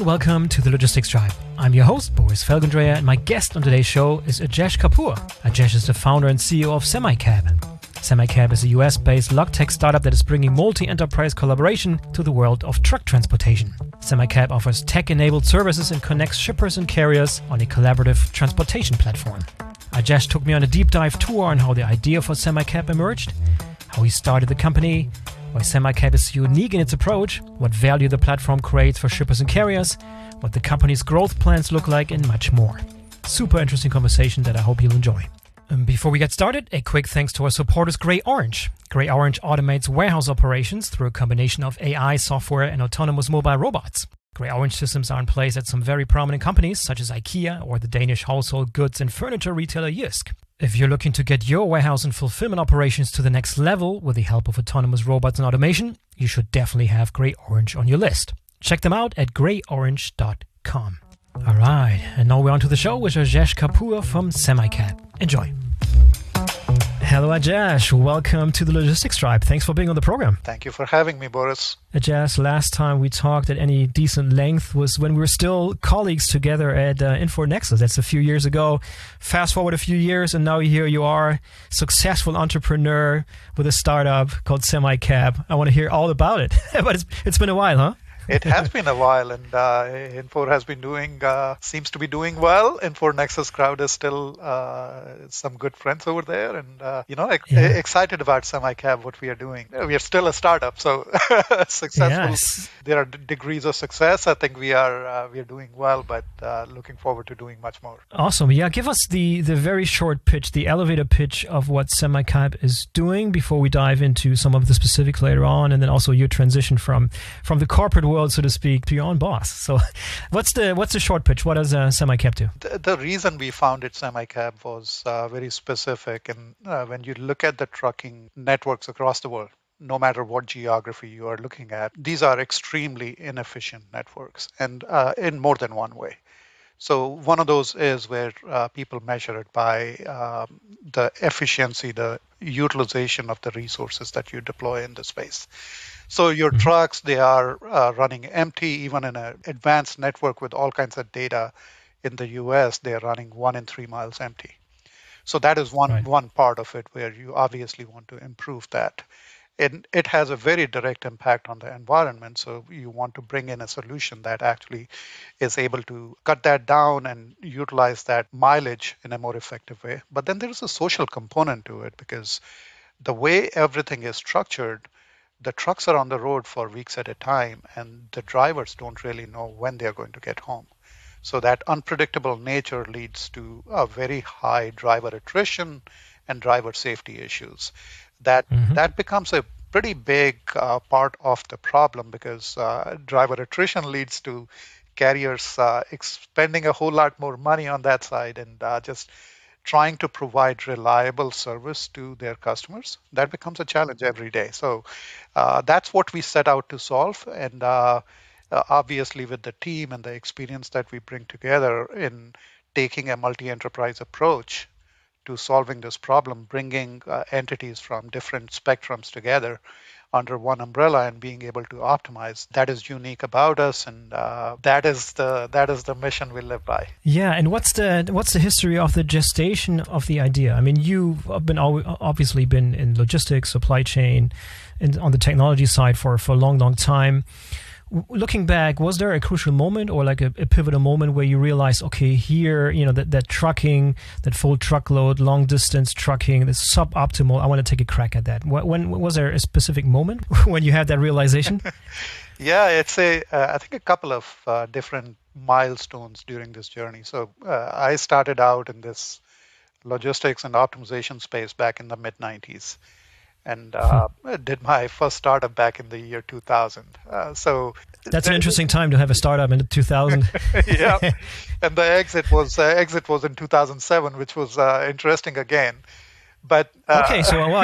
welcome to the Logistics Tribe. I'm your host, Boris Felgendreher, and my guest on today's show is Ajesh Kapoor. Ajesh is the founder and CEO of SemiCab. SemiCab is a US-based log-tech startup that is bringing multi-enterprise collaboration to the world of truck transportation. SemiCab offers tech-enabled services and connects shippers and carriers on a collaborative transportation platform. Ajesh took me on a deep dive tour on how the idea for SemiCab emerged, how he started the company, why SemiCab is unique in its approach, what value the platform creates for shippers and carriers, what the company's growth plans look like, and much more. Super interesting conversation that I hope you'll enjoy. Before we get started, a quick thanks to our supporters, Grey Orange. Grey Orange automates warehouse operations through a combination of AI software and autonomous mobile robots. Grey Orange systems are in place at some very prominent companies such as IKEA or the Danish household goods and furniture retailer Jysk. If you're looking to get your warehouse and fulfillment operations to the next level with the help of autonomous robots and automation, you should definitely have Grey Orange on your list. Check them out at greyorange.com. All right, and now we're on to the show with Ajesh Kapoor from SemiCab. Enjoy. Hello, Ajesh. Welcome to the Logistics Tribe. Thanks for being on the program. Thank you for having me, Boris. Ajesh, last time we talked at any decent length was when we were still colleagues together at InfoNexus. That's a few years ago. Fast forward a few years, and now here you are, successful entrepreneur with a startup called SemiCab. I want to hear all about it. But it's been a while, huh? It has been a while, and Infor has been seems to be doing well. InfoNexus crowd is still some good friends over there, and excited about SemiCab, what we are doing. We are still a startup, so successful. Yes. There are degrees of success. I think we are doing well, but looking forward to doing much more. Awesome. Yeah, give us the very short pitch, the elevator pitch of what SemiCab is doing before we dive into some of the specifics later on, and then also your transition from the corporate world, so to speak, to your own boss. So what's the short pitch? What does SemiCab do? The reason we founded SemiCab was very specific. And when you look at the trucking networks across the world, no matter what geography you are looking at, these are extremely inefficient networks, and in more than one way. So one of those is where people measure it by the efficiency, the utilization of the resources that you deploy in the space. So your trucks, they are running empty. Even in an advanced network with all kinds of data in the US, they are running 1 in 3 miles empty. So that is one part of it where you obviously want to improve that. And it has a very direct impact on the environment. So you want to bring in a solution that actually is able to cut that down and utilize that mileage in a more effective way. But then there is a social component to it, because the way everything is structured, the trucks are on the road for weeks at a time, and the drivers don't really know when they're going to get home. So that unpredictable nature leads to a very high driver attrition and driver safety issues. That becomes a pretty big part of the problem, because driver attrition leads to carriers spending a whole lot more money on that side and just trying to provide reliable service to their customers. That becomes a challenge every day. So that's what we set out to solve. And obviously with the team and the experience that we bring together in taking a multi-enterprise approach to solving this problem, bringing entities from different spectrums together under one umbrella and being able to optimize, that is unique about us, and that is the mission we live by. Yeah, and what's the history of the gestation of the idea? I mean, you've obviously been in logistics, supply chain, and on the technology side for a long time. Looking back, was there a crucial moment or like a pivotal moment where you realized, okay, here, that trucking, that full truckload, long distance trucking, the suboptimal, I want to take a crack at that. When was there a specific moment when you had that realization? Yeah, it's I think a couple of different milestones during this journey. So I started out in this logistics and optimization space back in the mid-90s. And did my first startup back in the year 2000. So that's an interesting time to have a startup in 2000. Yeah, and the exit was in 2007, which was interesting again. But okay,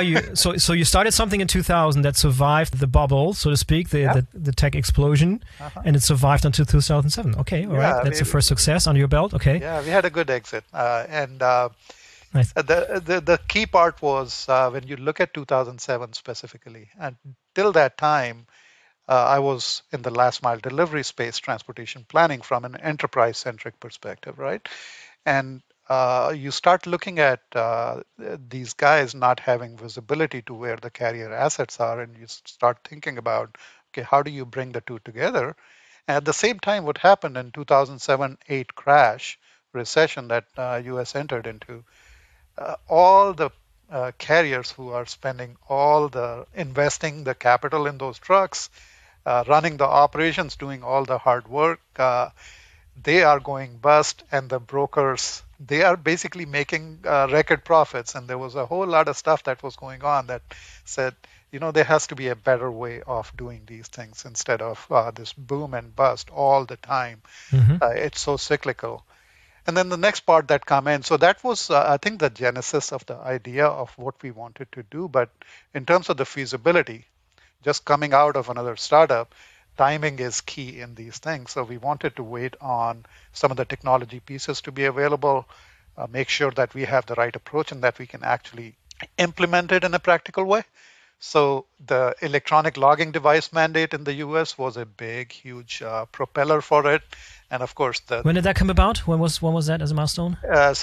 so you started something in 2000 that survived the bubble, so to speak, the tech explosion, and it survived until 2007. Okay, all right, that's the first success under your belt. Okay. Yeah, we had a good exit, and. Nice. The key part was when you look at 2007 specifically, and till that time, I was in the last mile delivery space, transportation planning from an enterprise centric perspective, right? And you start looking at these guys not having visibility to where the carrier assets are, and you start thinking about, okay, how do you bring the two together? And at the same time, what happened in 2007-8 crash recession that U.S. entered into, all the carriers who are spending all the investing the capital in those trucks, running the operations, doing all the hard work, they are going bust, and the brokers, they are basically making record profits. And there was a whole lot of stuff that was going on that said, there has to be a better way of doing these things instead of this boom and bust all the time. It's so cyclical. And then the next part that come in. So that was, I think, the genesis of the idea of what we wanted to do. But in terms of the feasibility, just coming out of another startup, timing is key in these things. So we wanted to wait on some of the technology pieces to be available, make sure that we have the right approach and that we can actually implement it in a practical way. So the electronic logging device mandate in the US was a big, huge propeller for it. And of course, when did that come about? When was that as a milestone?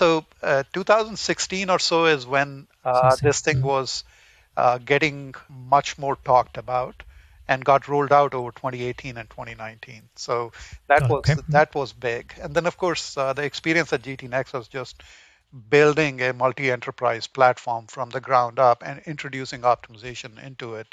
2016 or so is when this thing was getting much more talked about and got rolled out over 2018 and 2019. So that was big. And then, of course, the experience at GT Next was just building a multi-enterprise platform from the ground up and introducing optimization into it.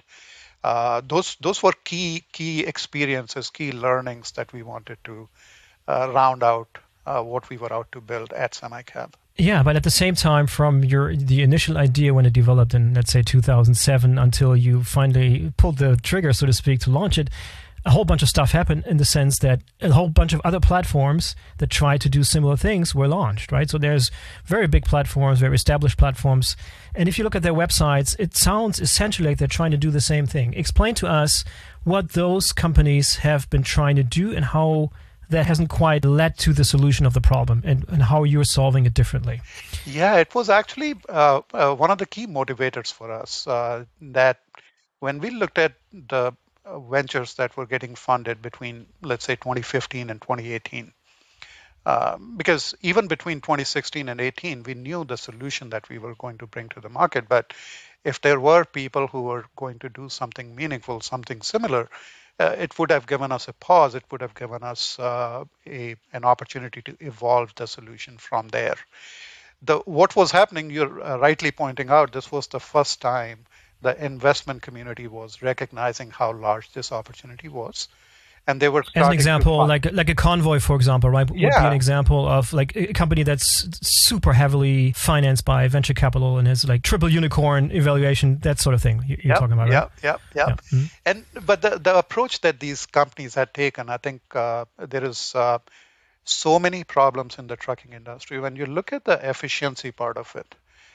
Those were key experiences, key learnings that we wanted to round out what we were out to build at SemiCab. Yeah, but at the same time, from the initial idea when it developed in, let's say, 2007 until you finally pulled the trigger, so to speak, to launch it, a whole bunch of stuff happened in the sense that a whole bunch of other platforms that tried to do similar things were launched, right? So there's very big platforms, very established platforms. And if you look at their websites, it sounds essentially like they're trying to do the same thing. Explain to us what those companies have been trying to do and how that hasn't quite led to the solution of the problem and how you're solving it differently. Yeah, it was actually one of the key motivators for us that when we looked at the ventures that were getting funded between, let's say, 2015 and 2018, because even between 2016 and 18, we knew the solution that we were going to bring to the market. But if there were people who were going to do something meaningful, something similar, it would have given us a pause. It would have given us an opportunity to evolve the solution from there. What was happening, you're rightly pointing out, this was the first time the investment community was recognizing how large this opportunity was. And they were as an example, like a Convoy, for example, right? Would be an example of like a company that's super heavily financed by venture capital and has like triple unicorn evaluation, that sort of thing you're talking about, right? Yeah. Mm-hmm. But the approach that these companies had taken, I think there is so many problems in the trucking industry. When you look at the efficiency part of it,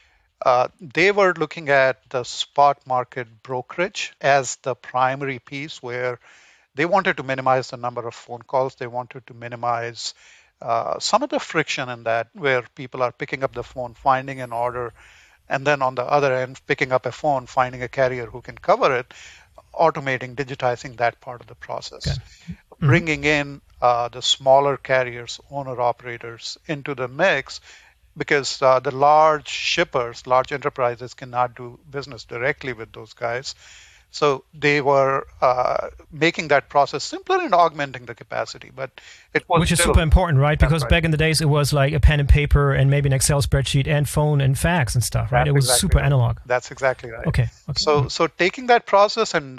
they were looking at the spot market brokerage as the primary piece where they wanted to minimize the number of phone calls. They wanted to minimize some of the friction in that, where people are picking up the phone, finding an order, and then on the other end, picking up a phone, finding a carrier who can cover it, automating, digitizing that part of the process. Okay. Mm-hmm. Bringing in the smaller carriers, owner-operators into the mix, because the large shippers, large enterprises cannot do business directly with those guys. So they were making that process simpler and augmenting the capacity, but it was which is super important, right? Because back in the days, it was like a pen and paper and maybe an Excel spreadsheet and phone and fax and stuff, right? It was super analog. That's exactly right. Okay. So taking that process and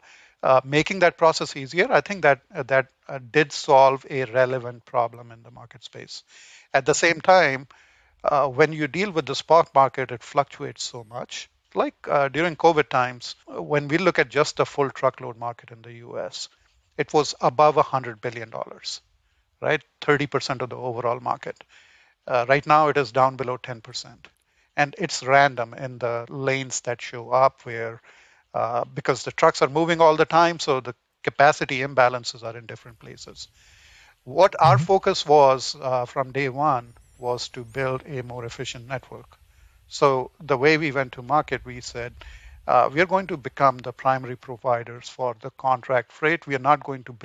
making that process easier, I think that did solve a relevant problem in the market space. At the same time, when you deal with the spot market, it fluctuates so much. Like during COVID times, when we look at just the full truckload market in the US, it was above $100 billion, right? 30% of the overall market. Right now, it is down below 10%. And it's random in the lanes that show up where, because the trucks are moving all the time, so the capacity imbalances are in different places. What our focus was from day one was to build a more efficient network. So the way we went to market, we said, we are going to become the primary providers for the contract freight. We are not going to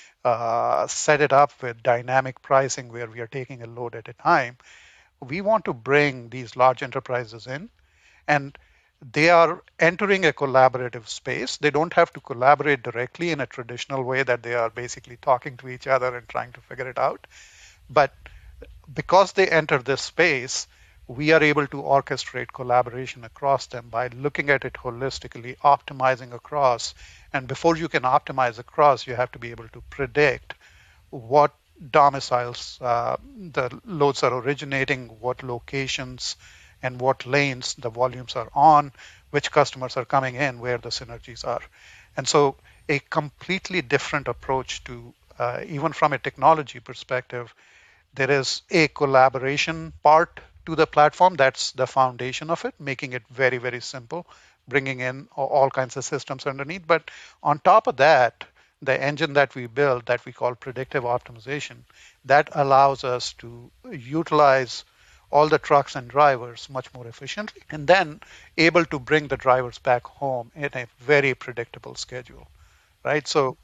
set it up with dynamic pricing where we are taking a load at a time. We want to bring these large enterprises in, and they are entering a collaborative space. They don't have to collaborate directly in a traditional way that they are basically talking to each other and trying to figure it out. But because they enter this space, we are able to orchestrate collaboration across them by looking at it holistically, optimizing across. And before you can optimize across, you have to be able to predict what domiciles the loads are originating, what locations and what lanes the volumes are on, which customers are coming in, where the synergies are. And so a completely different approach to, even from a technology perspective, there is a collaboration part to the platform. That's the foundation of it, making it very, very simple, bringing in all kinds of systems underneath. But on top of that, the engine that we build that we call predictive optimization, that allows us to utilize all the trucks and drivers much more efficiently, and then able to bring the drivers back home in a very predictable schedule. Right, so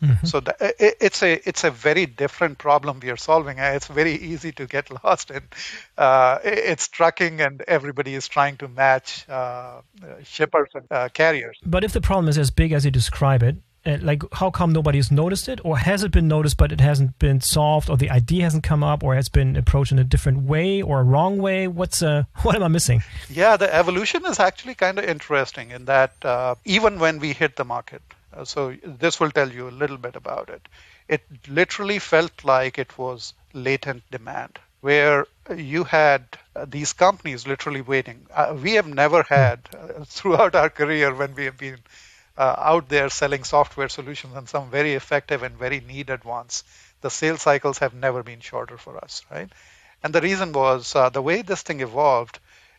it's a very different problem we are solving. It's very easy to get lost in. It's trucking, and everybody is trying to match shippers and carriers. But if the problem is as big as you describe it, like how come nobody's noticed it, or has it been noticed but it hasn't been solved, or the idea hasn't come up, or has been approached in a different way or a wrong way? What am I missing? Yeah, the evolution is actually kind of interesting in that even when we hit the market. So this will tell you a little bit about it. It literally felt like it was latent demand, where you had these companies literally waiting. We have never had, throughout our career, when we have been out there selling software solutions, and some very effective and very needed ones, the sales cycles have never been shorter for us, right? And the reason was the way this thing evolved,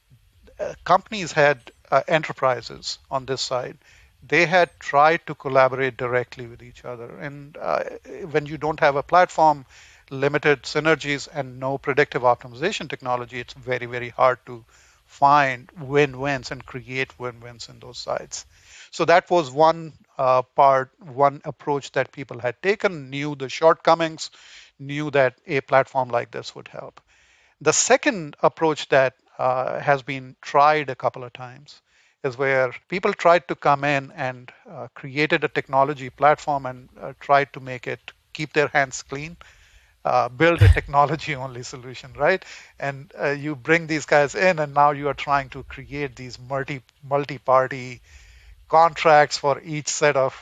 companies had enterprises on this side. They had tried to collaborate directly with each other. And when you don't have a platform, limited synergies, and no predictive optimization technology, it's very, very hard to find win-wins and create win-wins in those sides. So that was one one approach that people had taken, knew the shortcomings, knew that a platform like this would help. The second approach that has been tried a couple of times is where people tried to come in and created a technology platform and tried to make it keep their hands clean, build a technology only solution, right? And you bring these guys in, and now you are trying to create these multi-party contracts for each set of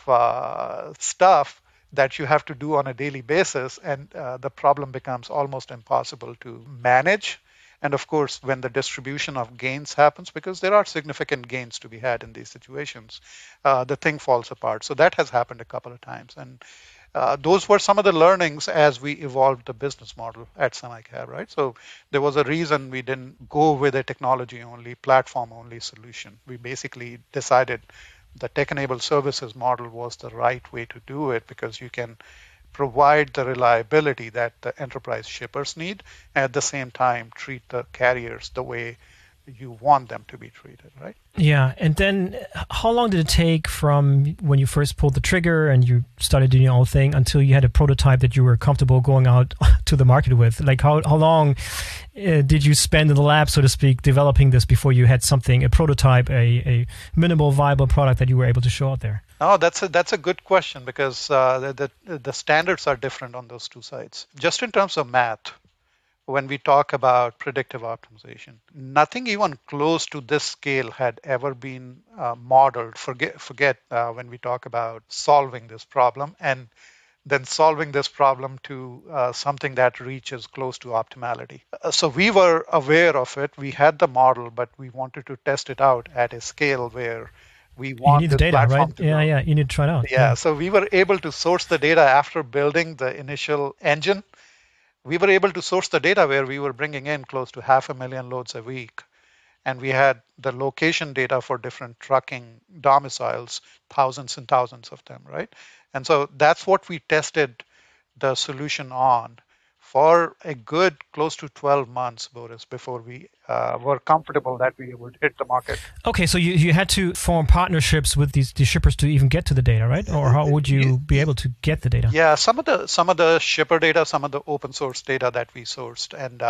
stuff that you have to do on a daily basis, and the problem becomes almost impossible to manage. And of course, when the distribution of gains happens, because there are significant gains to be had in these situations, the thing falls apart. So that has happened a couple of times. And those were some of the learnings as we evolved the business model at SemiCab, right? So there was a reason we didn't go with a technology-only, platform-only solution. We basically decided the tech-enabled services model was the right way to do it, because you can provide the reliability that the enterprise shippers need, and at the same time treat the carriers the way you want them to be treated, right? Yeah, and then how long did it take from when you first pulled the trigger and you started doing your own thing until you had a prototype that you were comfortable going out to the market with? Like how long did you spend in the lab, so to speak, developing this before you had something, a prototype, a minimal viable product that you were able to show out there? Oh, that's a good question, because the standards are different on those two sides. Just in terms of math, when we talk about predictive optimization, nothing even close to this scale had ever been modeled. Forget when we talk about solving this problem, and then solving this problem to something that reaches close to optimality. So we were aware of it. We had the model, but we wanted to test it out at a scale where we want you need the data, right? Yeah, you need to try it out. Yeah, so we were able to source the data after building the initial engine. We were able to source the data where we were bringing in close to 500,000 loads a week. And we had the location data for different trucking domiciles, thousands and thousands of them, right? And so that's what we tested the solution on for a good close to 12 months, Boris, before we were comfortable that we would hit the market. Okay, so you had to form partnerships with these shippers to even get to the data, right? Or how would you be able to get the data? Yeah, some of the shipper data, some of the open source data that we sourced, and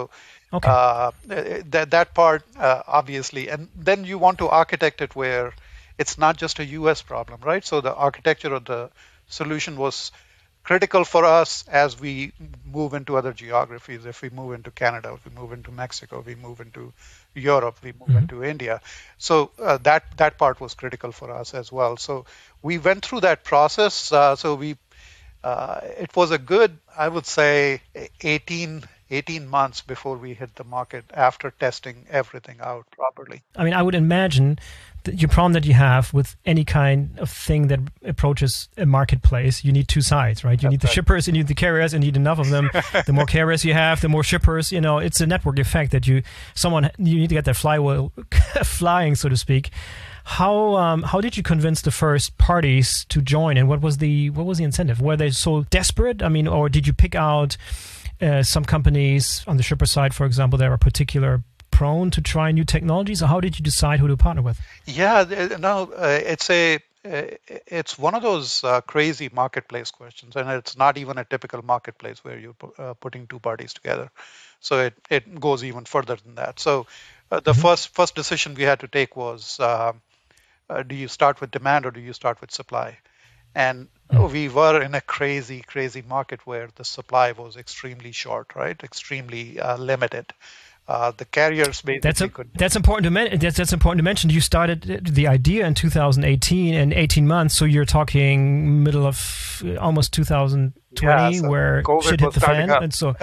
that part obviously, and then you want to architect it where it's not just a US problem, right? So the architecture of the solution was critical for us as we move into other geographies. If we move into Canada, if we move into Mexico, we move into Europe, we move into India. So that part was critical for us as well. So we went through that process. It was a good, I would say, 18 months before we hit the market after testing everything out properly. I mean, I would imagine that your problem that you have with any kind of thing that approaches a marketplace, you need two sides, right? You need the shippers, you need the carriers, and you need enough of them. The more carriers you have, the more shippers. It's a network effect that you need to get that flywheel flying, so to speak. How did you convince the first parties to join, and what was the incentive? Were they so desperate? I mean, or did you pick out some companies on the shipper side, for example, that are particular prone to try new technologies, or how did you decide who to partner with? Yeah, no, it's one of those crazy marketplace questions, and it's not even a typical marketplace where you're putting two parties together. So it goes even further than that. So the first decision we had to take was, do you start with demand or do you start with supply? And we were in a crazy market where the supply was extremely short, right? Extremely limited. The carriers basically That's important to mention. You started the idea in 2018, and 18 months, so you're talking middle of almost 2020, so where COVID shit hit the fan, up. And so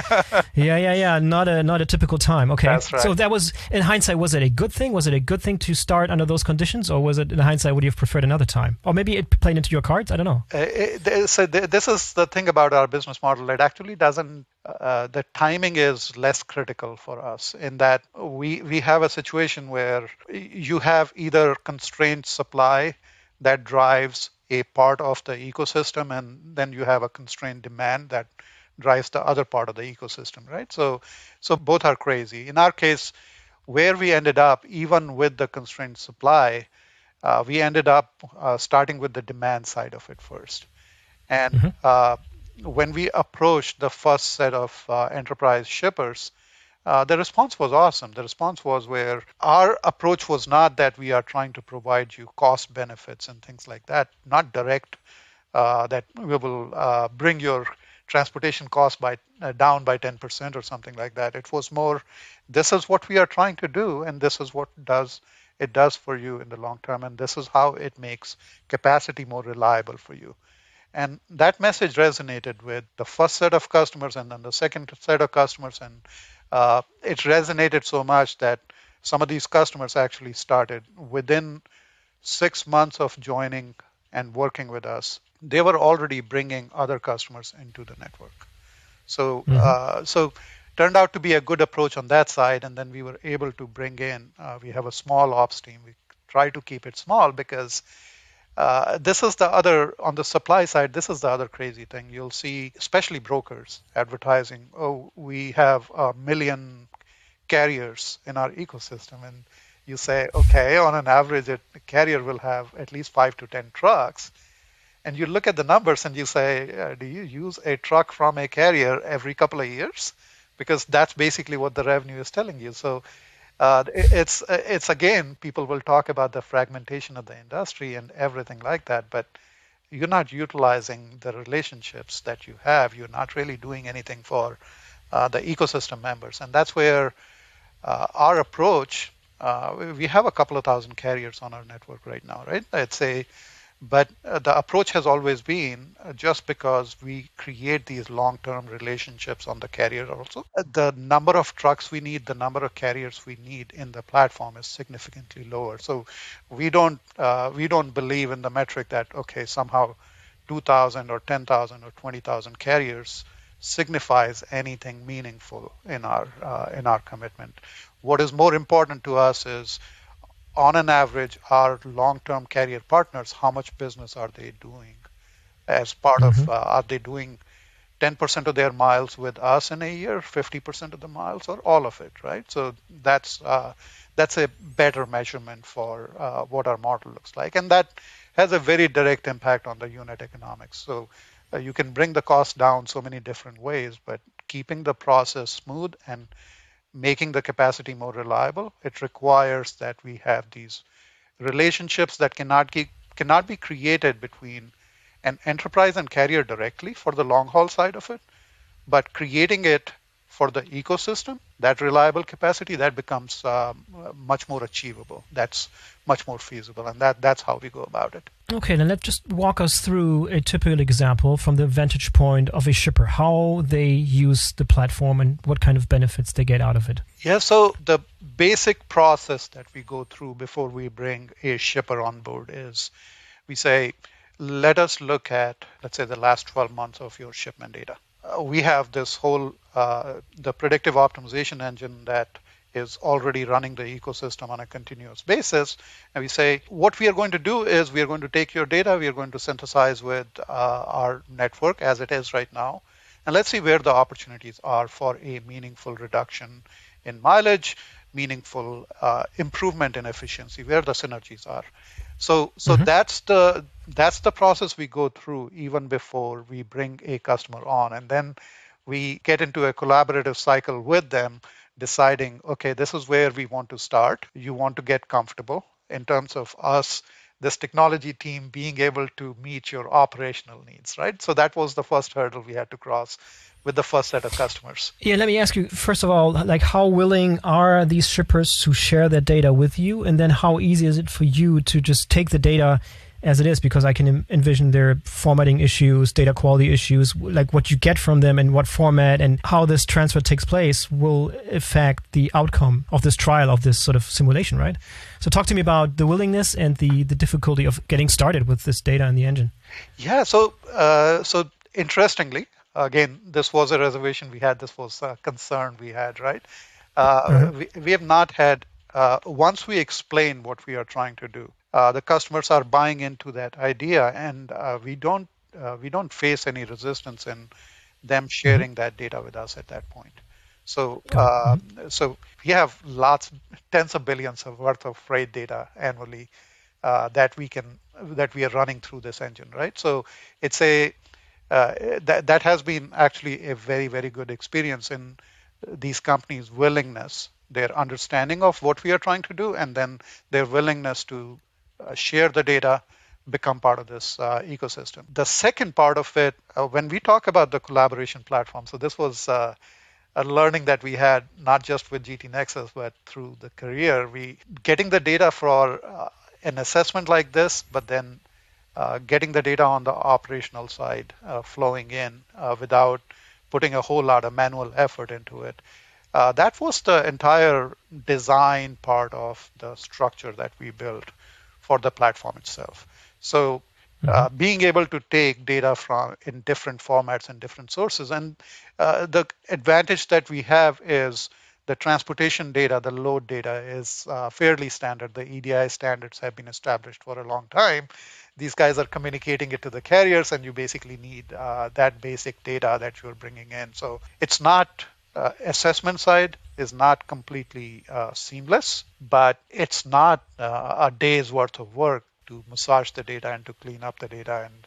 not a typical time. Okay, that's right. So that was, in hindsight, was it a good thing? Was it a good thing to start under those conditions, or was it, in hindsight, would you have preferred another time, or maybe it played into your cards? I don't know. So this is the thing about our business model. It actually doesn't. The timing is less critical for us in that we have a situation where you have either constrained supply that drives a part of the ecosystem, and then you have a constrained demand that drives the other part of the ecosystem, right? So both are crazy. In our case, where we ended up, even with the constrained supply, we ended up starting with the demand side of it first. And when we approached the first set of enterprise shippers, the response was awesome. The response was where our approach was not that we are trying to provide you cost benefits and things like that, not direct, that we will bring your transportation cost down by 10% or something like that. It was more, this is what we are trying to do, and this is what it does for you in the long term, and this is how it makes capacity more reliable for you. And that message resonated with the first set of customers and then the second set of customers. And it resonated so much that some of these customers actually started within 6 months of joining and working with us. They were already bringing other customers into the network. So turned out to be a good approach on that side. And then we were able to bring in, we have a small ops team. We try to keep it small because this is the other, on the supply side, this is the other crazy thing. You'll see, especially brokers advertising, oh, we have 1 million carriers in our ecosystem. And you say, okay, on an average, a carrier will have at least 5 to 10 trucks. And you look at the numbers and you say, do you use a truck from a carrier every couple of years? Because that's basically what the revenue is telling you. So it's again, people will talk about the fragmentation of the industry and everything like that, but you're not utilizing the relationships that you have. You're not really doing anything for the ecosystem members. And that's where our approach, we have a couple of thousand carriers on our network right now, right? But the approach has always been just because we create these long-term relationships on the carrier also. The number of trucks we need, the number of carriers we need in the platform is significantly lower. So we don't believe in the metric that, okay, somehow 2,000 or 10,000 or 20,000 carriers signifies anything meaningful in our commitment. What is more important to us is, on an average, our long-term carrier partners, how much business are they doing as part of, are they doing 10% of their miles with us in a year, 50% of the miles, or all of it, right? So that's a better measurement for what our model looks like. And that has a very direct impact on the unit economics. So you can bring the cost down so many different ways, but keeping the process smooth and making the capacity more reliable, it requires that we have these relationships that cannot be created between an enterprise and carrier directly for the long haul side of it, but creating it for the ecosystem, that reliable capacity, that becomes much more achievable. That's much more feasible, and that's how we go about it. Okay, then let's just walk us through a typical example from the vantage point of a shipper, how they use the platform and what kind of benefits they get out of it. Yeah, so the basic process that we go through before we bring a shipper on board is we say, let us look at, let's say, the last 12 months of your shipment data. We have this whole, the predictive optimization engine that is already running the ecosystem on a continuous basis. And we say, what we are going to do is we are going to take your data, we are going to synthesize with our network as it is right now. And let's see where the opportunities are for a meaningful reduction in mileage, meaningful improvement in efficiency, where the synergies are. So that's the process we go through even before we bring a customer on. And then we get into a collaborative cycle with them, deciding, okay, this is where we want to start. You want to get comfortable in terms of us, this technology team, being able to meet your operational needs, right? So that was the first hurdle we had to cross with the first set of customers. Yeah, let me ask you, first of all, like how willing are these shippers to share their data with you? And then how easy is it for you to just take the data as it is? Because I can envision their formatting issues, data quality issues, like what you get from them and what format and how this transfer takes place will affect the outcome of this trial, of this sort of simulation, right? So talk to me about the willingness and the difficulty of getting started with this data in the engine. Yeah, so interestingly, again, this was a reservation we had. This was a concern we had, right? We have not had, once we explain what we are trying to do, the customers are buying into that idea, and we don't face any resistance in them sharing that data with us at that point. So so we have tens of billions of worth of freight data annually that we are running through this engine, right? So it's that has been actually a very, very good experience in these companies' willingness, their understanding of what we are trying to do, and then their willingness to share the data, become part of this ecosystem. The second part of it, when we talk about the collaboration platform, so this was a learning that we had not just with GT Nexus, but through the career, getting the data for an assessment like this, but then getting the data on the operational side flowing in without putting a whole lot of manual effort into it. That was the entire design part of the structure that we built for the platform itself. So being able to take data from in different formats and different sources, and the advantage that we have is the transportation data, the load data is fairly standard. The EDI standards have been established for a long time. These guys are communicating it to the carriers, and you basically need that basic data that you're bringing in. So it's not, assessment side is not completely seamless, but it's not a day's worth of work to massage the data and to clean up the data and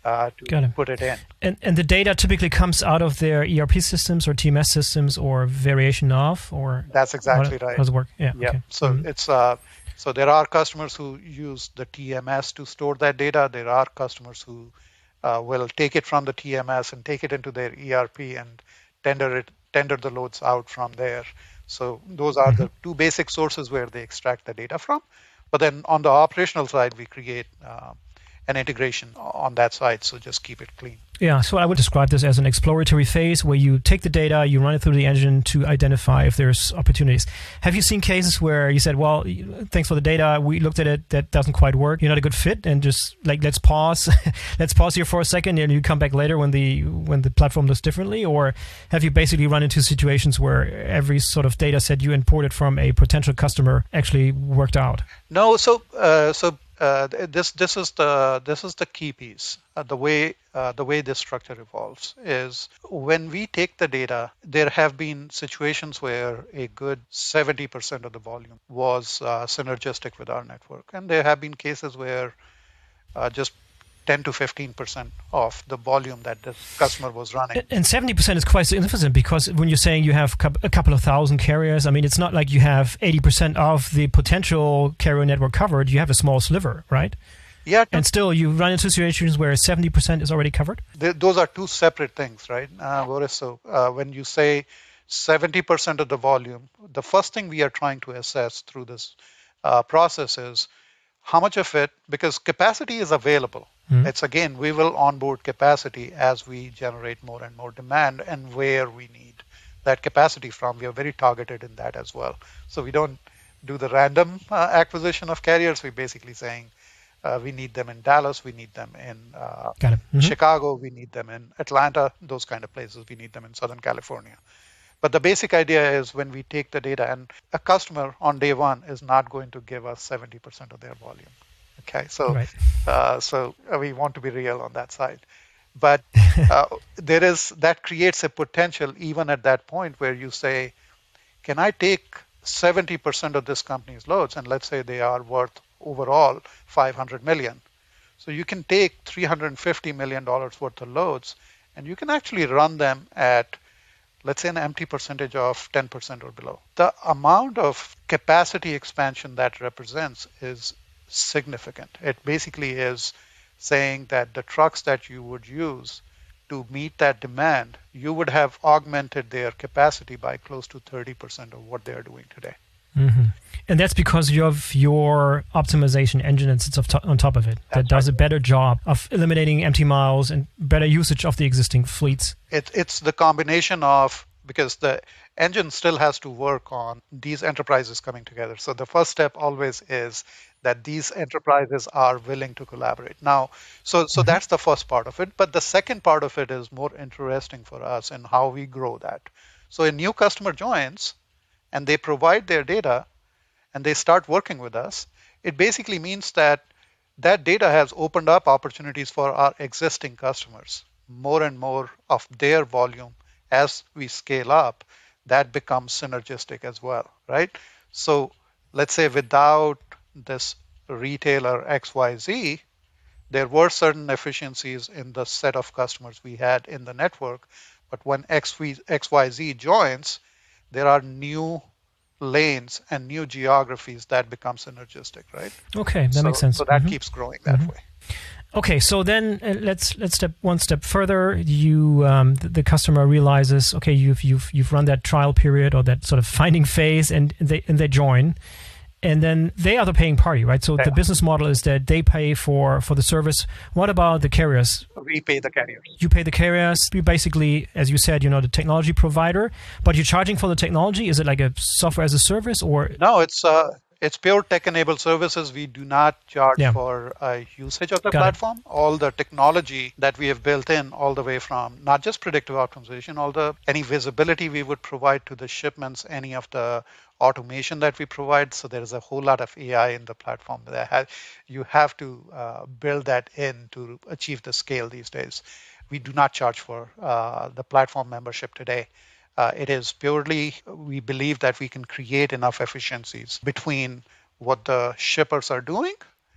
to put it in. And the data typically comes out of their ERP systems or TMS systems or variation of, or that's exactly right. How does it work? Yeah. Okay. So it's so there are customers who use the TMS to store that data. There are customers who will take it from the TMS and take it into their ERP and tender the loads out from there. So those are the two basic sources where they extract the data from. But then on the operational side, we create an integration on that side, so just keep it clean. Yeah, so I would describe this as an exploratory phase where you take the data, you run it through the engine to identify if there's opportunities. Have you seen cases where you said, well, thanks for the data, we looked at it, that doesn't quite work, you're not a good fit, and just like, let's pause here for a second, and you come back later when the platform looks differently? Or have you basically run into situations where every sort of data set you imported from a potential customer actually worked out? No, so this is the key piece. The way this structure evolves is when we take the data. There have been situations where a good 70% of the volume was synergistic with our network, and there have been cases where just 10 to 15% of the volume that the customer was running. And 70% is quite significant, because when you're saying you have a couple of thousand carriers, I mean, it's not like you have 80% of the potential carrier network covered. You have a small sliver, right? Yeah. And still you run into situations where 70% is already covered? Those are two separate things, right, Boris? So when you say 70% of the volume, the first thing we are trying to assess through this process is how much of it, because capacity is available. It's again, we will onboard capacity as we generate more and more demand and where we need that capacity from. We are very targeted in that as well. So we don't do the random acquisition of carriers. We're basically saying we need them in Dallas, we need them in Chicago, we need them in Atlanta, those kind of places. We need them in Southern California. But the basic idea is when we take the data, and a customer on day one is not going to give us 70% of their volume. Okay, so right. So we want to be real on that side. But that creates a potential even at that point where you say, can I take 70% of this company's loads, and let's say they are worth overall $500 million. So you can take $350 million worth of loads, and you can actually run them at, let's say, an empty percentage of 10% or below. The amount of capacity expansion that represents is significant. It basically is saying that the trucks that you would use to meet that demand, you would have augmented their capacity by close to 30% of what they are doing today. Mm-hmm. And that's because you have your optimization engine that sits on top of it, that does a better job of eliminating empty miles and better usage of the existing fleets. It's the combination of, because the engine still has to work on these enterprises coming together. So the first step always is that these enterprises are willing to collaborate. Now, so that's the first part of it. But the second part of it is more interesting for us in how we grow that. So a new customer joins and they provide their data and they start working with us. It basically means that data has opened up opportunities for our existing customers. More and more of their volume as we scale up, that becomes synergistic as well, right? So let's say without this retailer XYZ, there were certain efficiencies in the set of customers we had in the network. But when XYZ joins, there are new lanes and new geographies that become synergistic, right? Okay, that makes sense. So that keeps growing that way. Okay, so then let's step one step further. You the customer realizes, okay, you've run that trial period or that sort of finding phase, and they join, and then they are the paying party, right? So the business model is that they pay for the service. What about the carriers? We pay the carriers. You pay the carriers. You basically, as you said, the technology provider, but you're charging for the technology. Is it like a software as a service, or? No, it's pure tech-enabled services. We do not charge for usage of the platform. All the technology that we have built in, all the way from not just predictive optimization, any visibility we would provide to the shipments, any of the automation that we provide. So there is a whole lot of AI in the platform that you have to build that in to achieve the scale these days. We do not charge for the platform membership today. It is purely, we believe that we can create enough efficiencies between what the shippers are doing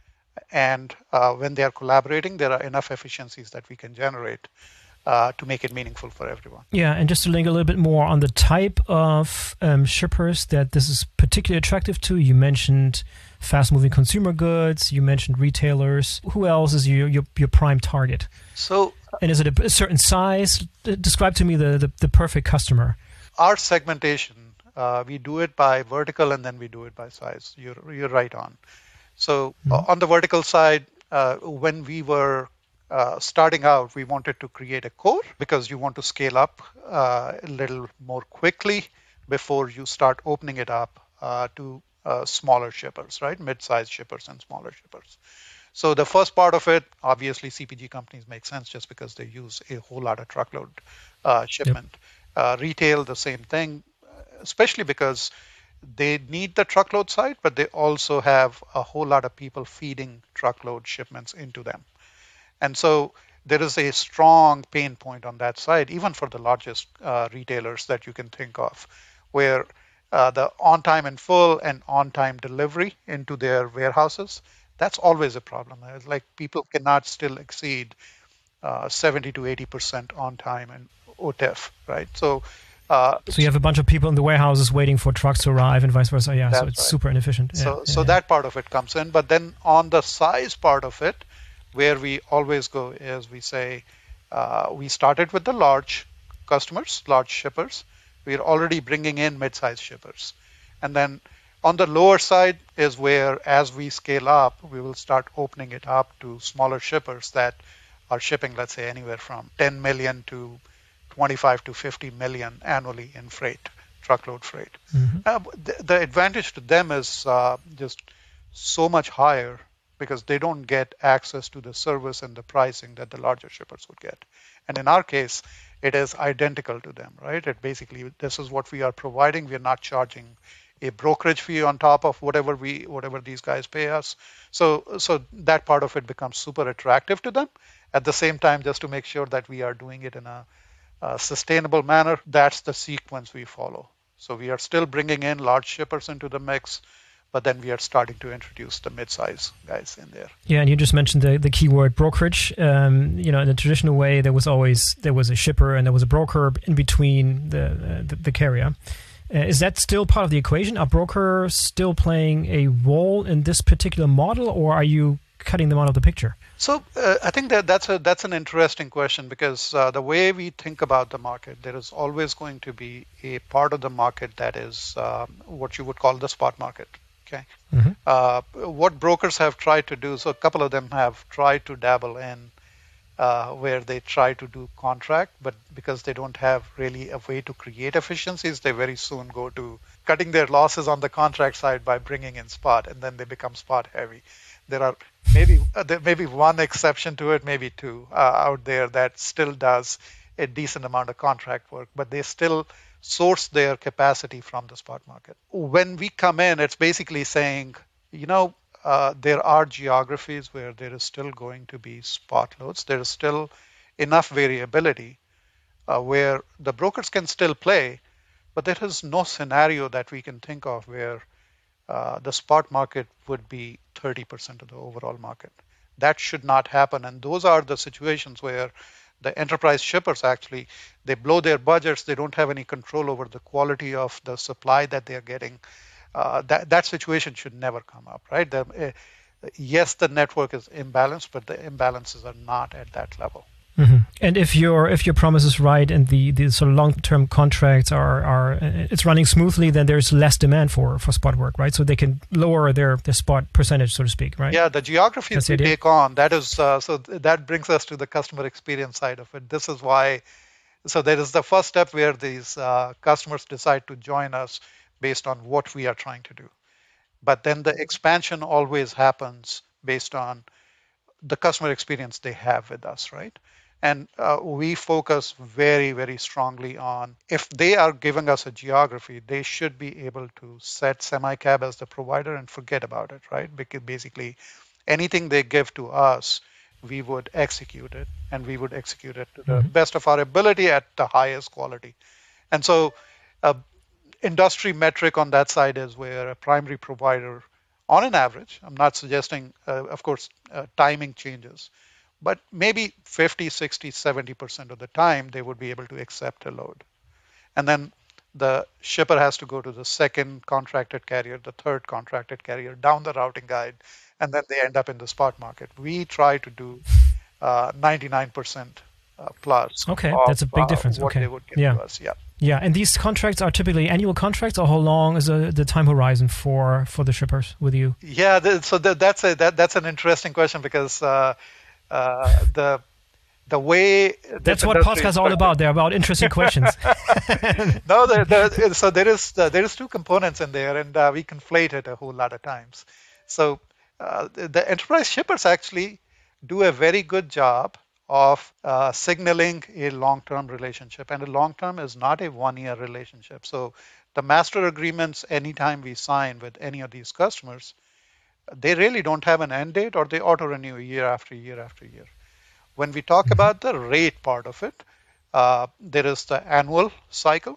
and when they are collaborating, there are enough efficiencies that we can generate to make it meaningful for everyone. Yeah, and just to link a little bit more on the type of shippers that this is particularly attractive to, you mentioned fast-moving consumer goods, you mentioned retailers. Who else is your prime target? And is it a certain size? Describe to me the perfect customer. Our segmentation, we do it by vertical and then we do it by size. You're right on. So on the vertical side, when we were starting out, we wanted to create a core because you want to scale up a little more quickly before you start opening it up to smaller shippers, right? Mid-sized shippers and smaller shippers. So the first part of it, obviously CPG companies make sense just because they use a whole lot of truckload shipment. Retail, the same thing, especially because they need the truckload side, but they also have a whole lot of people feeding truckload shipments into them. And so there is a strong pain point on that side, even for the largest retailers that you can think of, where the on time and full and on time delivery into their warehouses, that's always a problem. It's like people cannot still exceed 70 to 80% on time and OTIF, right? So you have a bunch of people in the warehouses waiting for trucks to arrive and vice versa. Yeah, so it's right. super inefficient. So that part of it comes in. But then on the size part of it, where we always go is we say, we started with the large customers, large shippers. We're already bringing in mid-sized shippers. And then on the lower side is where, as we scale up, we will start opening it up to smaller shippers that are shipping, let's say, anywhere from 10 million to 25 to 50 million annually in freight, truckload freight. The advantage to them is just so much higher because they don't get access to the service and the pricing that the larger shippers would get. And in our case, it is identical to them, right? It basically, this is what we are providing. We are not charging a brokerage fee on top of whatever these guys pay us. So that part of it becomes super attractive to them. At the same time, just to make sure that we are doing it in a sustainable manner, that's the sequence we follow. So we are still bringing in large shippers into the mix, but then we are starting to introduce the mid-size guys in there. Yeah, and you just mentioned the keyword brokerage. In the traditional way, there was a shipper and there was a broker in between the carrier. Is that still part of the equation? Are brokers still playing a role in this particular model, or are you cutting them out of the picture? So I think that's an interesting question because the way we think about the market, there is always going to be a part of the market that is what you would call the spot market. Okay. What brokers have tried to do, so a couple of them have tried to dabble in where they try to do contract, but because they don't have really a way to create efficiencies, they very soon go to cutting their losses on the contract side by bringing in spot, and then they become spot heavy. There are maybe one exception to it, maybe two out there that still does a decent amount of contract work, but they still source their capacity from the spot market. When we come in, it's basically saying, there are geographies where there is still going to be spot loads. There is still enough variability where the brokers can still play, but there is no scenario that we can think of where the spot market would be 30% of the overall market. That should not happen. And those are the situations where the enterprise shippers actually, they blow their budgets. They don't have any control over the quality of the supply that they're getting. That situation should never come up, right? Yes, the network is imbalanced, but the imbalances are not at that level. And if your promise is right and the sort of long-term contracts are it's running smoothly, then there's less demand for spot work, right? So they can lower their spot percentage, so to speak, right? Yeah, the geographies we take on, that is so that brings us to the customer experience side of it. This is why, so there is the first step where these customers decide to join us based on what we are trying to do. But then the expansion always happens based on the customer experience they have with us, right? And we focus very, very strongly on if they are giving us a geography, they should be able to set SemiCab as the provider and forget about it, right? Because basically anything they give to us, we would execute it, and we would execute it to the best of our ability at the highest quality. And so industry metric on that side is where a primary provider, on an average, I'm not suggesting, of course, timing changes, but maybe 50, 60, 70% of the time, they would be able to accept a load. And then the shipper has to go to the second contracted carrier, the third contracted carrier, down the routing guide, and then they end up in the spot market. We try to do 99% plus. Okay, that's a big difference. What they would give to us, Yeah, and these contracts are typically annual contracts, or how long is the time horizon for the shippers with you? Yeah, that's an interesting question because the way that's what podcasts are all about. They're about interesting questions. No, so there is two components in there, and we conflate it a whole lot of times. So the enterprise shippers actually do a very good job of signaling a long-term relationship, and a long-term is not a one-year relationship. So The master agreements, anytime we sign with any of these customers, they really don't have an end date or they auto renew year after year after year. When we talk Mhm. about the rate part of it, there is the annual cycle.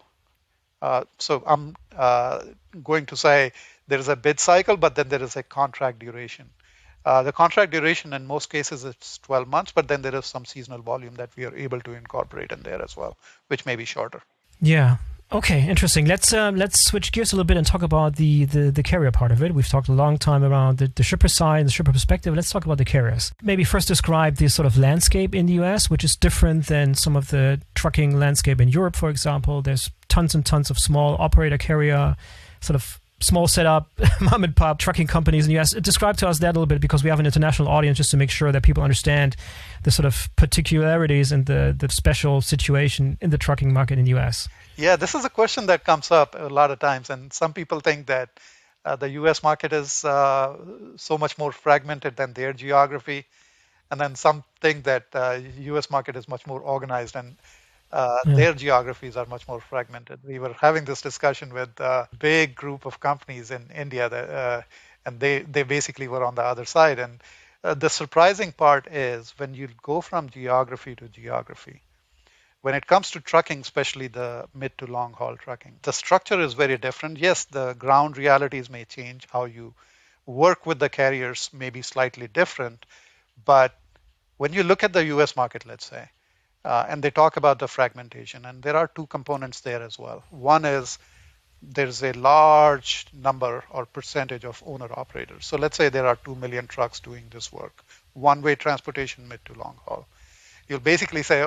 So I'm going to say there is a bid cycle, but then there is a contract duration. The contract duration in most cases it's 12 months, but then there is some seasonal volume that we are able to incorporate in there as well, which may be shorter. Yeah. Okay, interesting. Let's switch gears a little bit and talk about the carrier part of it. We've talked a long time around the shipper side and the shipper perspective. Let's talk about the carriers. Maybe first describe the sort of landscape in the US, which is different than some of the trucking landscape in Europe, for example. There's tons and tons of small operator carrier, sort of small setup, mom and pop trucking companies in the US. Describe to us that a little bit because we have an international audience just to make sure that people understand the sort of particularities and the special situation in the trucking market in the US. Yeah, this is a question that comes up a lot of times, and some people think that the US market is so much more fragmented than their geography, and then some think that US market is much more organized and Yeah. their geographies are much more fragmented. We were having this discussion with a big group of companies in India, and they basically were on the other side. And the surprising part is when you go from geography to geography, when it comes to trucking, especially the mid to long haul trucking, the structure is very different. Yes, the ground realities may change, how you work with the carriers may be slightly different, but when you look at the US market, let's say, and they talk about the fragmentation, and there are two components there as well. One is there's a large number or percentage of owner operators. So let's say there are 2 million trucks doing this work, one way transportation mid to long haul. You'll basically say,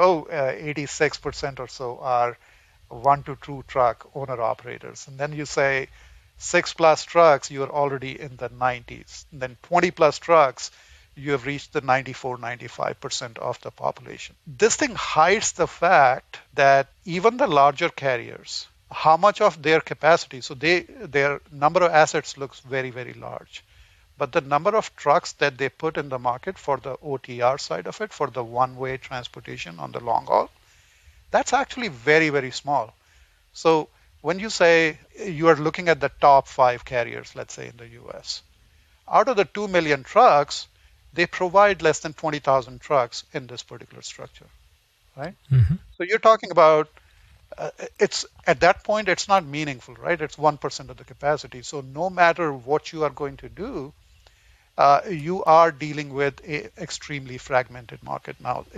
86% or so are 1 to 2 truck owner operators. And then you say 6+ trucks, you are already in the 90s. And then 20+ trucks, you have reached the 94, 95% of the population. This thing hides the fact that even the larger carriers, how much of their capacity, so their number of assets looks very, very large. But the number of trucks that they put in the market for the OTR side of it, for the one-way transportation on the long haul, that's actually very, very small. So when you say you are looking at the top 5 carriers, let's say in the US, out of the 2 million trucks, they provide less than 20,000 trucks in this particular structure, right? Mm-hmm. So you're talking about it's at that point it's not meaningful, right? It's 1% of the capacity. So no matter what you are going to do, you are dealing with an extremely fragmented market now.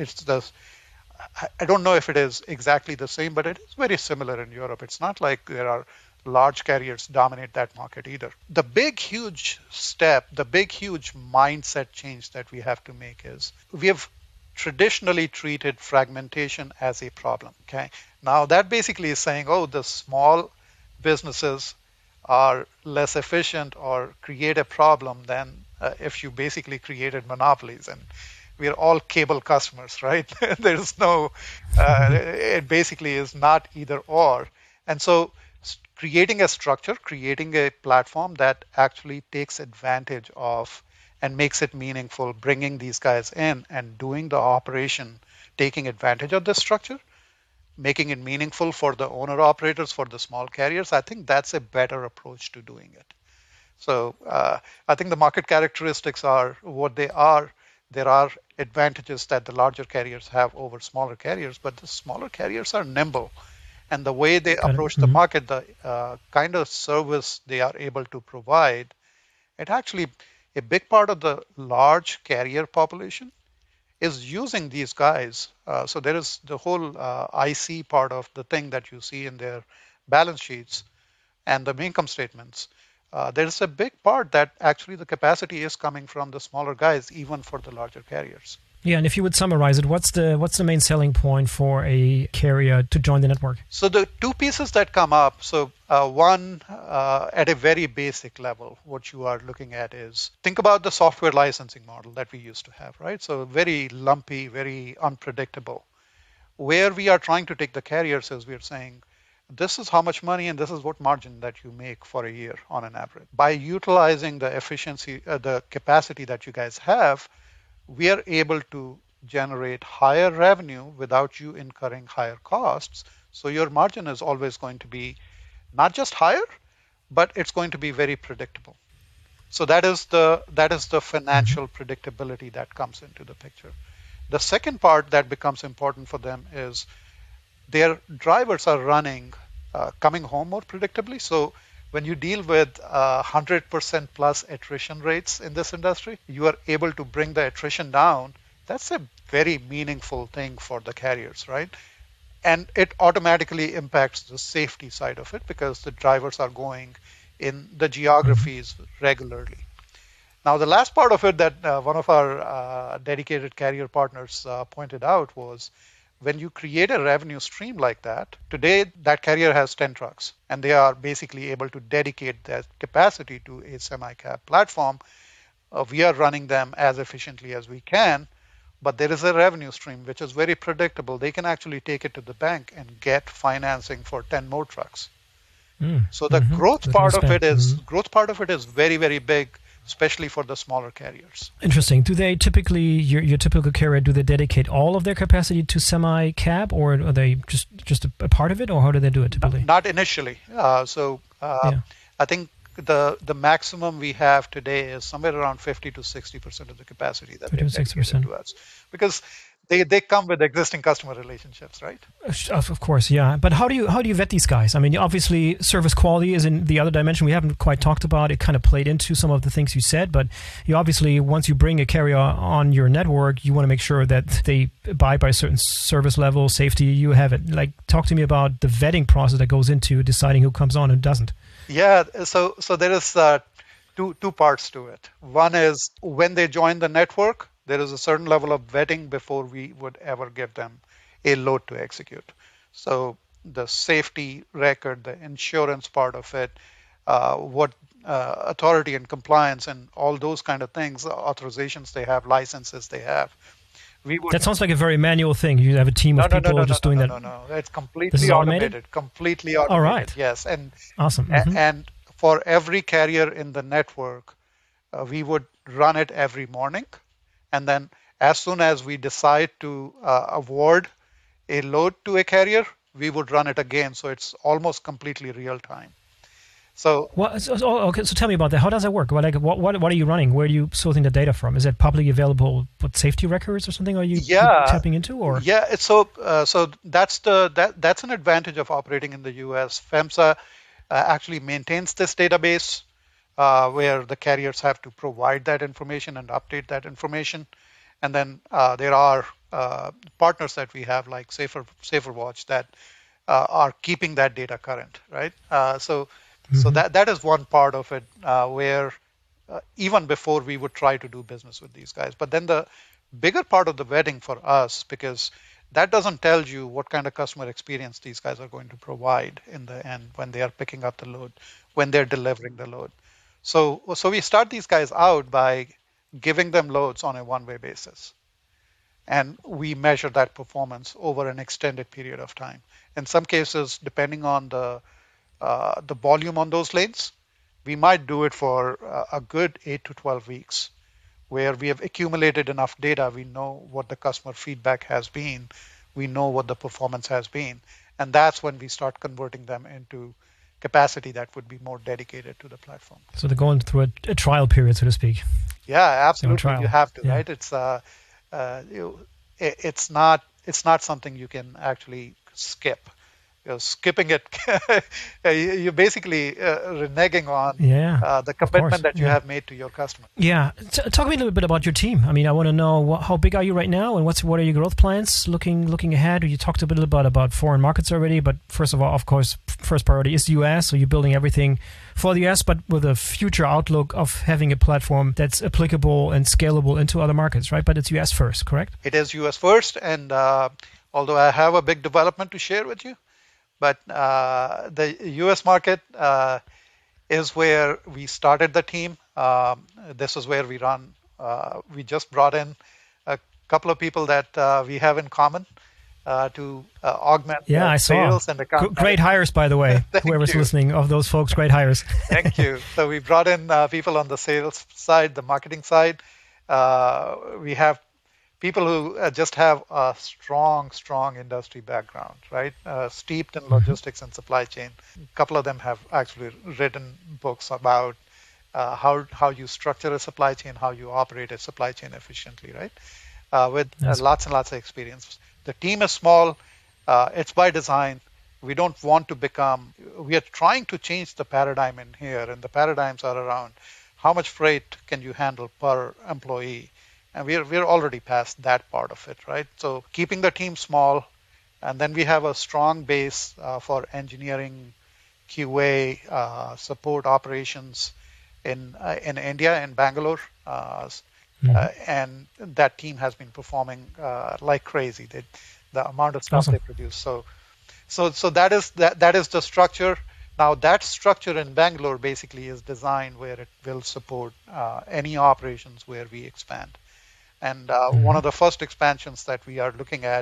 I don't know if it is exactly the same, but it is very similar in Europe. It's not like there are large carriers dominate that market either. The big, huge step, the big, huge mindset change that we have to make is we have traditionally treated fragmentation as a problem. Okay. Now that basically is saying, the small businesses are less efficient or create a problem than if you basically created monopolies. And we are all cable customers, right? There's no, it basically is not either or. And so creating a structure, creating a platform that actually takes advantage of and makes it meaningful, bringing these guys in and doing the operation, taking advantage of this structure, making it meaningful for the owner operators, for the small carriers, I think that's a better approach to doing it. So I think the market characteristics are what they are. There are advantages that the larger carriers have over smaller carriers, but the smaller carriers are nimble. And the way they Got it. approach the Mm-hmm. market, the kind of service they are able to provide, it actually, a big part of the large carrier population is using these guys. So there is the whole IC part of the thing that you see in their balance sheets and the income statements. There's a big part that actually the capacity is coming from the smaller guys, even for the larger carriers. Yeah, and if you would summarize it, what's the main selling point for a carrier to join the network? So the two pieces that come up. So one, at a very basic level, what you are looking at is think about the software licensing model that we used to have, right? So very lumpy, very unpredictable. Where we are trying to take the carriers is we're saying, this is how much money and this is what margin that you make for a year on an average. By utilizing the efficiency, the capacity that you guys have, we are able to generate higher revenue without you incurring higher costs. So your margin is always going to be not just higher, but it's going to be very predictable. So that is the financial predictability that comes into the picture. The second part that becomes important for them is their drivers are running, coming home more predictably. So when you deal with 100% plus attrition rates in this industry, you are able to bring the attrition down. That's a very meaningful thing for the carriers, right? And it automatically impacts the safety side of it because the drivers are going in the geographies regularly. Now, the last part of it that one of our dedicated carrier partners pointed out was when you create a revenue stream like that, today that carrier has 10 trucks and they are basically able to dedicate that capacity to a semi-cab platform. We are running them as efficiently as we can, but there is a revenue stream which is very predictable. They can actually take it to the bank and get financing for 10 more trucks. So the growth part of it is very, very big, especially for the smaller carriers. Interesting. Do they typically, your typical carrier, do they dedicate all of their capacity to semi-cab, or are they just a part of it, or how do they do it typically? Not initially. I think the maximum we have today is somewhere around 50 to 60% of the capacity that they dedicate to us, because they come with existing customer relationships, right? Of course, yeah. But how do you vet these guys? I mean, obviously, service quality is in the other dimension we haven't quite talked about. It kind of played into some of the things you said, but you obviously, once you bring a carrier on your network, you want to make sure that they abide by a certain service level, safety. You have it. Like, talk to me about the vetting process that goes into deciding who comes on and doesn't. Yeah. So there is two parts to it. One is when they join the network, there is a certain level of vetting before we would ever give them a load to execute. So the safety record, the insurance part of it, what authority and compliance and all those kind of things, authorizations they have, licenses they have. That sounds like a very manual thing. You have a team of people just doing that. No. It's completely automated. Completely automated. All right. Yes. And awesome. And for every carrier in the network, we would run it every morning. And then as soon as we decide to award a load to a carrier, we would run it again. So it's almost completely real time. So tell me about that. How does that work? What are you running? Where are you sorting the data from? Is it publicly available safety records or something? Are you tapping into? Or so that's an advantage of operating in the U.S. FEMSA actually maintains this database. Where the carriers have to provide that information and update that information. And then there are partners that we have like SaferWatch that are keeping that data current, right? So that is one part of it where even before we would try to do business with these guys. But then the bigger part of the vetting for us, because that doesn't tell you what kind of customer experience these guys are going to provide in the end when they are picking up the load, when they're delivering the load. So we start these guys out by giving them loads on a one-way basis. And we measure that performance over an extended period of time. In some cases, depending on the volume on those lanes, we might do it for a good 8 to 12 weeks, where we have accumulated enough data. We know what the customer feedback has been. We know what the performance has been. And that's when we start converting them into capacity that would be more dedicated to the platform. So they're going through a trial period, so to speak. Yeah, absolutely. You have to, right? It's not something you can actually skip. Skipping it, you're basically reneging on the commitment that you have made to your customer. Yeah. Talk to me a little bit about your team. I mean, I want to know how big are you right now, and what are your growth plans looking ahead? You talked a bit about foreign markets already, but first of all, of course, first priority is the U.S. So you're building everything for the U.S., but with a future outlook of having a platform that's applicable and scalable into other markets, right? But it's U.S. first, correct? It is U.S. first, and although I have a big development to share with you, but the U.S. market is where we started the team. This is where we run. We just brought in a couple of people that we have in common to augment sales and account. Great hires, by the way. Whoever's listening, of those folks, great hires. Thank you. So we brought in people on the sales side, the marketing side. We have people who just have a strong industry background, right? Steeped in Hmm. logistics and supply chain. A couple of them have actually written books about how you structure a supply chain, how you operate a supply chain efficiently, right? With Yes. lots and lots of experience. The team is small. It's by design. We don't want to become. We are trying to change the paradigm in here, and the paradigms are around how much freight can you handle per employee, and we're already past that part of it, right? So keeping the team small, and then we have a strong base for engineering, QA, support operations in India, in Bangalore, Hmm. and that team has been performing like crazy. The amount of stuff they Awesome. produce. So that is the structure. Now that structure in Bangalore basically is designed where it will support any operations where we expand. And one Hmm. of the first expansions that we are looking at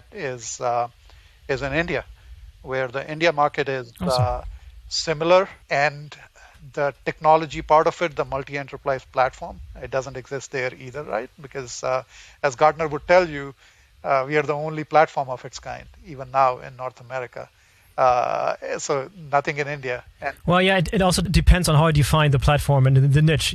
is in India, where the India market is Awesome. similar, and the technology part of it, the multi-enterprise platform, it doesn't exist there either, right? Because as Gartner would tell you, we are the only platform of its kind, even now in North America. So nothing in India. And Well, yeah, it also depends on how you define the platform and the niche.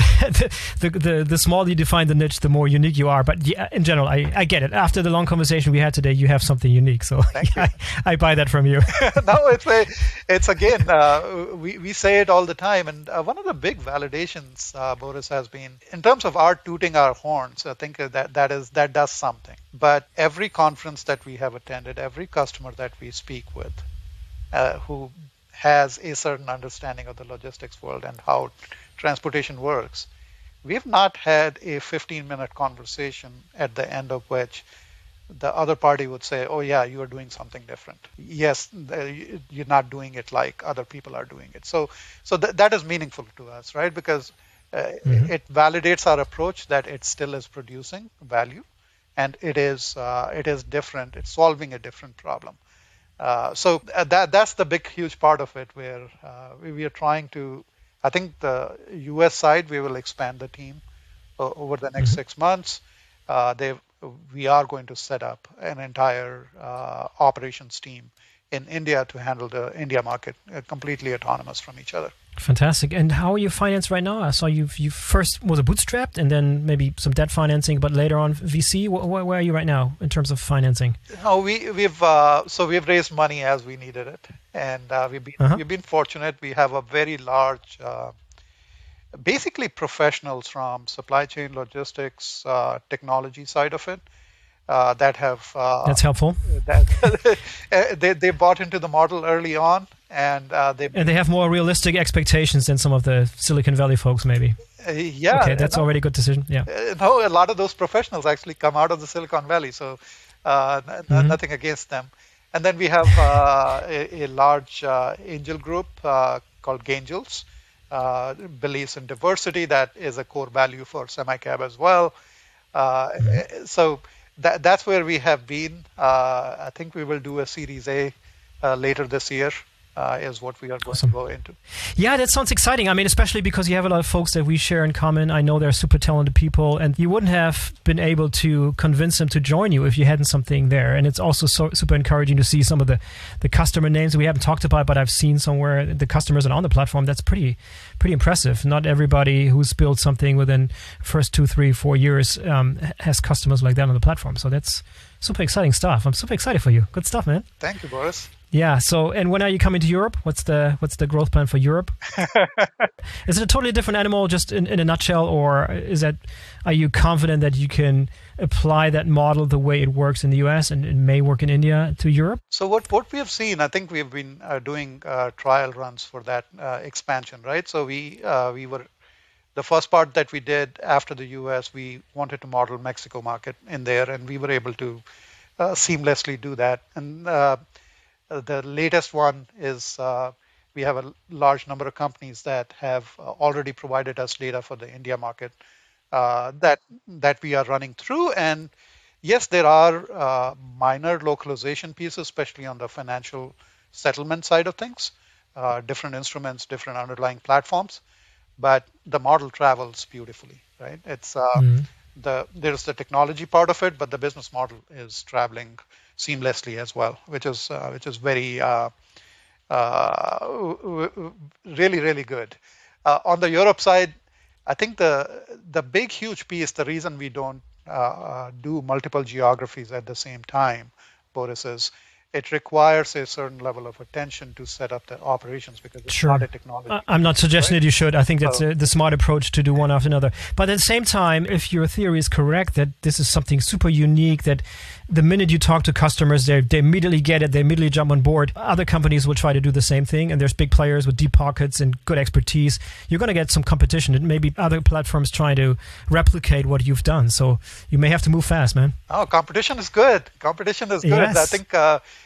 The smaller you define the niche, the more unique you are. But yeah, in general, I get it. After the long conversation we had today, you have something unique. So thank you. yeah, I buy that from you. No, it's again, we say it all the time, and one of the big validations, Boris, has been in terms of our tooting our horns. I think that does something. But every conference that we have attended, every customer that we speak with, who has a certain understanding of the logistics world and how transportation works, we've not had a 15-minute conversation at the end of which the other party would say, "Oh yeah, you are doing something different. Yes, you're not doing it like other people are doing it." That is meaningful to us, right? Because Hmm. it validates our approach that it still is producing value, and it is different. It's solving a different problem. That's the big huge part of it, where we are trying to. I think the U.S. side we will expand the team over the next Hmm. 6 months. They We are going to set up an entire operations team in India to handle the India market, completely autonomous from each other. Fantastic. And how are you financed right now? I saw you first was a bootstrapped, and then maybe some debt financing, but later on VC. Where are you right now in terms of financing? No, we've raised money as we needed it, and Uh huh. we've been fortunate. We have a very large, basically professionals from supply chain, logistics, technology side of it that have That's helpful. that they bought into the model early on, and they've And they been have more realistic expectations than some of the Silicon Valley folks, maybe. Okay, yeah, that's already a good decision. Yeah. no, a lot of those professionals actually come out of the Silicon Valley, so Hmm. nothing against them. And then we have a large angel group called Gangels, believes in diversity. That is a core value for SemiCab as well. Uh, Hmm. so that's where we have been. I think we will do a Series A later this year, is what we are going to Awesome. go into. Yeah, that sounds exciting. I mean, especially because you have a lot of folks that we share in common. I know they're super talented people, and you wouldn't have been able to convince them to join you if you hadn't something there. And it's also super encouraging to see some of the customer names we haven't talked about, but I've seen somewhere the customers that are on the platform. That's pretty impressive. Not everybody who's built something within first 2, 3, 4 years has customers like that on the platform. So that's super exciting stuff. I'm super excited for you. Good stuff, man. Thank you, Boris. Yeah. So, and when are you coming to Europe? What's the growth plan for Europe? Is it a totally different animal, just in a nutshell, or are you confident that you can apply that model the way it works in the US and it may work in India to Europe? So what we have seen, I think we've been doing trial runs for that expansion, right? So we were the first part that we did after the US, we wanted to model Mexico market in there, and we were able to seamlessly do that. And the latest one is we have a large number of companies that have already provided us data for the India market that we are running through. And yes, there are minor localization pieces, especially on the financial settlement side of things, different instruments, different underlying platforms, but the model travels beautifully, right? It's Mm. there's the technology part of it, but the business model is traveling seamlessly as well, which is very really, really good. On the Europe side, I think the big, huge piece, the reason we don't do multiple geographies at the same time, Boris, is it requires a certain level of attention to set up the operations because it's not a technology. I'm not suggesting that you should. I think that's the smart approach to do one after another. But at the same time, if your theory is correct, that this is something super unique, that the minute you talk to customers, they immediately get it, they immediately jump on board. Other companies will try to do the same thing, and there's big players with deep pockets and good expertise. You're going to get some competition, and maybe other platforms trying to replicate what you've done. So you may have to move fast, man. Oh, competition is good. Competition is good. Yes. I think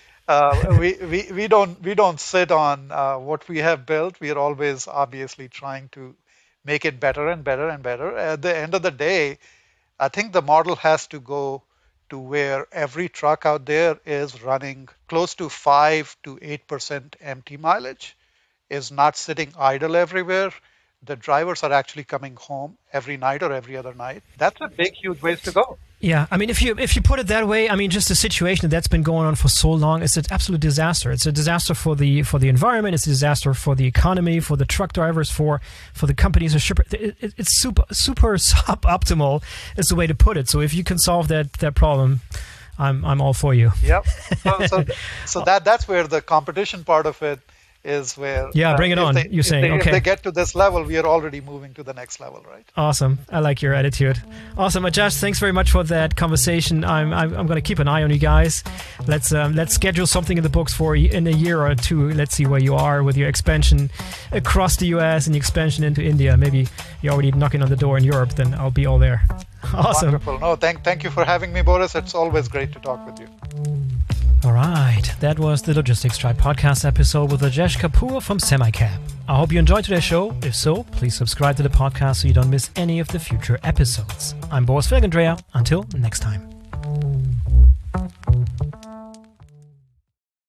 we don't sit on what we have built. We are always obviously trying to make it better and better and better. At the end of the day, I think the model has to go to where every truck out there is running close to 5 to 8% empty mileage, is not sitting idle everywhere. The drivers are actually coming home every night or every other night. That's a big, huge ways to go. Yeah, I mean, if you put it that way, I mean, just the situation that's been going on for so long is an absolute disaster. It's a disaster for the environment. It's a disaster for the economy, for the truck drivers, for the companies, the shipper. It's super suboptimal is the way to put it. So if you can solve that problem, I'm all for you. Yep. So that's where the competition part of it is where bring it on. You're saying if they get to this level, we are already moving to the next level, right? Awesome. I like your attitude. Awesome, Ajesh. Thanks very much for that conversation. I'm going to keep an eye on you guys. Let's schedule something in the books for in a year or two. Let's see where you are with your expansion across the US and the expansion into India. Maybe you're already knocking on the door in Europe. Then I'll be all there. Awesome. Wonderful. No, thank you for having me, Boris. It's always great to talk with you. All right, that was the Logistics Tribe podcast episode with Ajesh Kapoor from SemiCab. I hope you enjoyed today's show. If so, please subscribe to the podcast so you don't miss any of the future episodes. I'm Boris Felgendreher. Until next time.